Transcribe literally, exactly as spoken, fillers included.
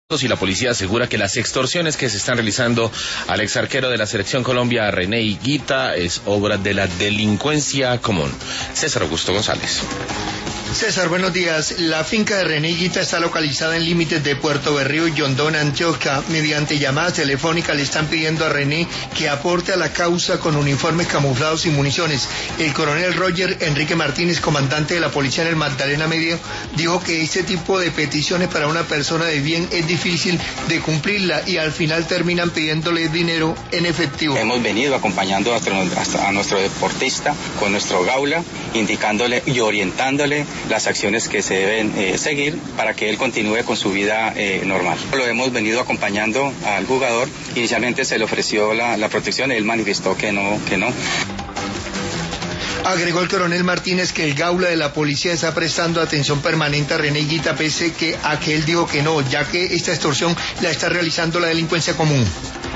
Y la policía asegura que las extorsiones que se están realizando al ex arquero de la Selección Colombia, René Higuita, es obra de la delincuencia común. César Augusto González. César, buenos días. La finca de René Higuita está localizada en límites de Puerto Berrío y Yondón, Antioquia. Mediante llamadas telefónicas le están pidiendo a René que aporte a la causa con uniformes camuflados y municiones. El coronel Roger Enrique Martínez, comandante de la policía en el Magdalena Medio, dijo que este tipo de peticiones para una persona de bien es difícil de cumplirla y al final terminan pidiéndole dinero en efectivo. Hemos venido acompañando hasta a nuestro deportista con nuestro gaula, indicándole y orientándole las acciones que se deben eh, seguir para que él continúe con su vida eh, normal. Lo hemos venido acompañando al jugador. Inicialmente se le ofreció la, la protección, él manifestó que no, que no. Agregó el coronel Martínez que el gaula de la policía está prestando atención permanente a René Higuita, pese que a que él dijo que no, ya que esta extorsión la está realizando la delincuencia común.